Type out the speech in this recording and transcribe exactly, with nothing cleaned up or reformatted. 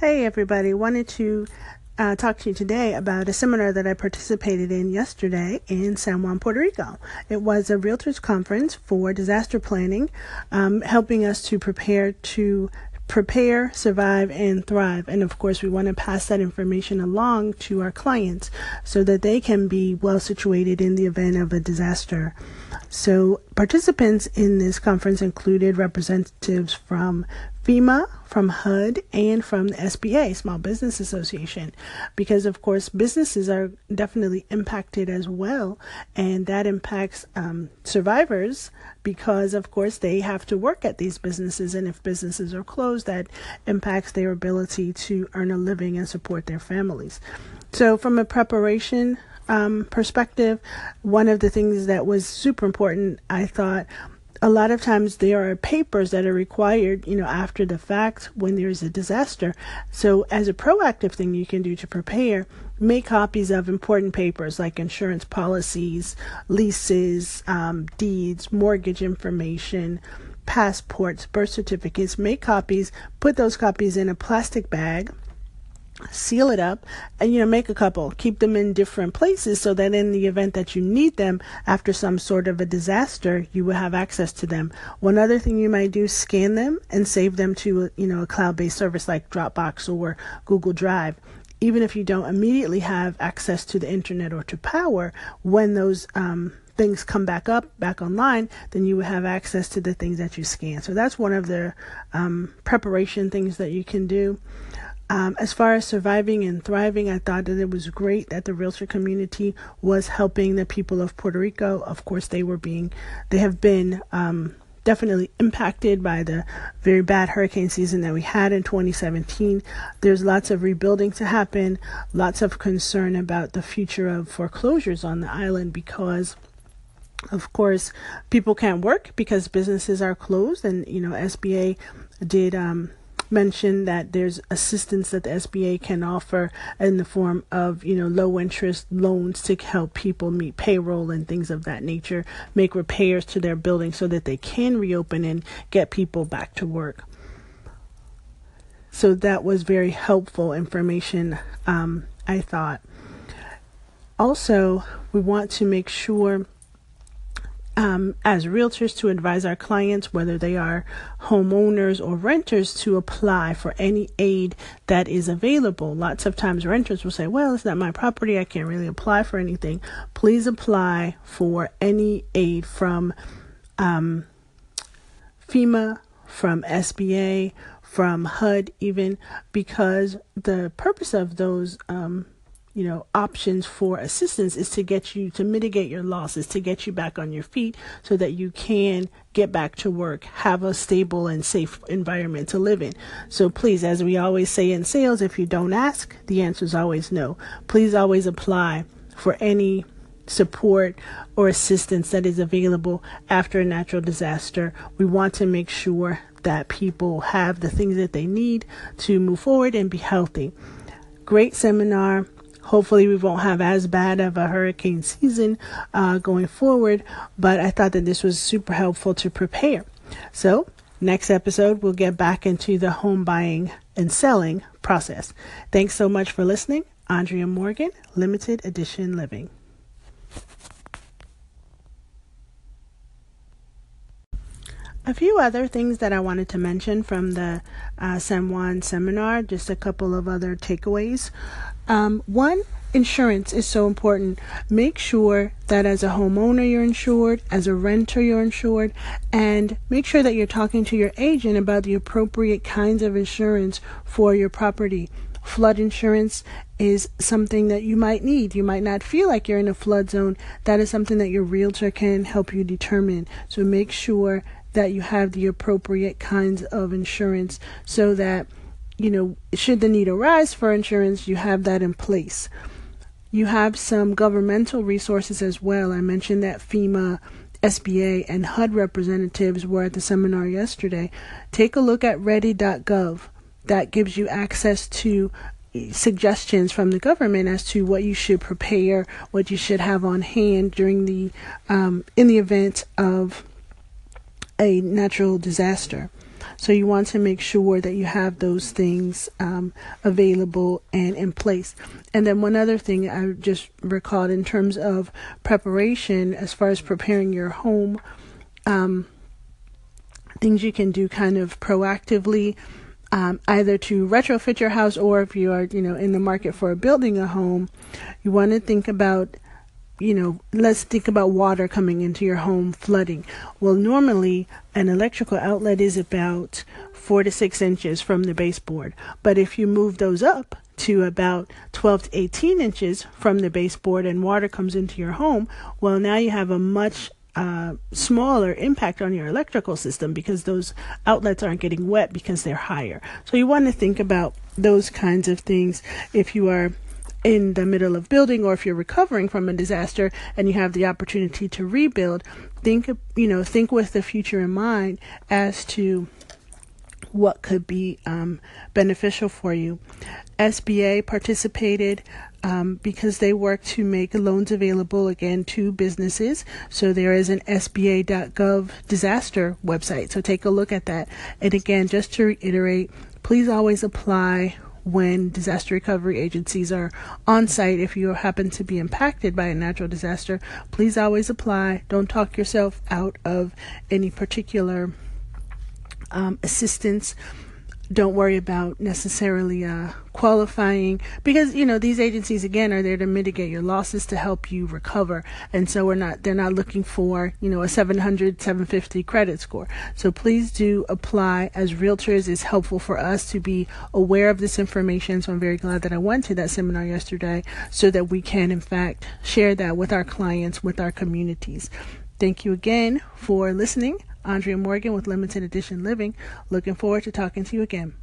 Hey everybody, wanted to uh, talk to you today about a seminar that I participated in yesterday in San Juan, Puerto Rico. It was a realtors conference for disaster planning, um, helping us to prepare to prepare, survive, and thrive. And of course, we want to pass that information along to our clients so that they can be well situated in the event of a disaster. So participants in this conference included representatives from FEMA, from H U D, and from the S B A, Small Business Association, because of course businesses are definitely impacted as well, and that impacts um, survivors because of course they have to work at these businesses, and if businesses are closed, that impacts their ability to earn a living and support their families. So from a preparation um, perspective, one of the things that was super important, I thought, a lot of times there are papers that are required, you know, after the fact when there's a disaster. So as a proactive thing you can do to prepare, make copies of important papers like insurance policies, leases, um, deeds, mortgage information, passports, birth certificates. Make copies, put those copies in a plastic bag, seal it up, and, you know, make a couple, keep them in different places so that in the event that you need them after some sort of a disaster, you will have access to them. One other thing you might do, scan them and save them to, you know, a cloud-based service like Dropbox or Google Drive. Even if you don't immediately have access to the internet or to power, when those um, things come back up, back online, then you will have access to the things that you scan. So that's one of the um, preparation things that you can do. Um, as far as surviving and thriving, I thought that it was great that the realtor community was helping the people of Puerto Rico. Of course, they were being, they have been um, definitely impacted by the very bad hurricane season that we had in twenty seventeen. There's lots of rebuilding to happen, lots of concern about the future of foreclosures on the island because, of course, people can't work because businesses are closed. And, you know, S B A did um, mention that there's assistance that the S B A can offer in the form of, you know, low interest loans to help people meet payroll and things of that nature, make repairs to their building so that they can reopen and get people back to work. So that was very helpful information, um, I thought. Also, we want to make sure Um, as realtors to advise our clients, whether they are homeowners or renters, to apply for any aid that is available. Lots of times renters will say, well, it's not my property, I can't really apply for anything. Please apply for any aid from um, FEMA, from S B A, from H U D even, because the purpose of those um you know, options for assistance is to get you to mitigate your losses, to get you back on your feet so that you can get back to work, have a stable and safe environment to live in. So please, as we always say in sales, if you don't ask, the answer is always no. Please always apply for any support or assistance that is available after a natural disaster. We want to make sure that people have the things that they need to move forward and be healthy. Great seminar. Hopefully we won't have as bad of a hurricane season uh, going forward, but I thought that this was super helpful to prepare. So next episode, we'll get back into the home buying and selling process. Thanks so much for listening. Andrea Morgan, Limited Edition Living. A few other things that I wanted to mention from the uh, San Juan seminar, just a couple of other takeaways. Um, one, insurance is so important. Make sure that as a homeowner you're insured, as a renter you're insured, and make sure that you're talking to your agent about the appropriate kinds of insurance for your property. Flood insurance is something that you might need. You might not feel like you're in a flood zone. That is something that your realtor can help you determine. So make sure that you have the appropriate kinds of insurance so that, you know, should the need arise for insurance, you have that in place. You have some governmental resources as well. I mentioned that FEMA, S B A, and H U D representatives were at the seminar yesterday. Take a look at ready dot gov. That gives you access to suggestions from the government as to what you should prepare, what you should have on hand during the um, in the event of a natural disaster. So you want to make sure that you have those things um, available and in place. And then one other thing I just recalled in terms of preparation, as far as preparing your home, um, things you can do kind of proactively, um, either to retrofit your house, or if you are, you know, in the market for building a home, you want to think about, you know, let's think about water coming into your home, flooding. Well, normally an electrical outlet is about four to six inches from the baseboard. But if you move those up to about twelve to eighteen inches from the baseboard and water comes into your home, well, now you have a much uh, smaller impact on your electrical system, because those outlets aren't getting wet because they're higher. So you want to think about those kinds of things if you are in the middle of building, or if you're recovering from a disaster and you have the opportunity to rebuild. Think, you know, think with the future in mind as to what could be um, beneficial for you. S B A participated um, because they work to make loans available, again, to businesses. So there is an S B A dot gov disaster website. So take a look at that. And again, just to reiterate, please always apply when disaster recovery agencies are on site. If you happen to be impacted by a natural disaster, please always apply. Don't talk yourself out of any particular um, assistance. Don't worry about necessarily uh, qualifying, because, you know, these agencies, again, are there to mitigate your losses, to help you recover. And so we're not, they're not looking for, you know, a seven hundred, seven fifty credit score. So please do apply. As realtors, it's helpful for us to be aware of this information. So I'm very glad that I went to that seminar yesterday, so that we can, in fact, share that with our clients, with our communities. Thank you again for listening. Andrea Morgan with Limited Edition Living. Looking forward to talking to you again.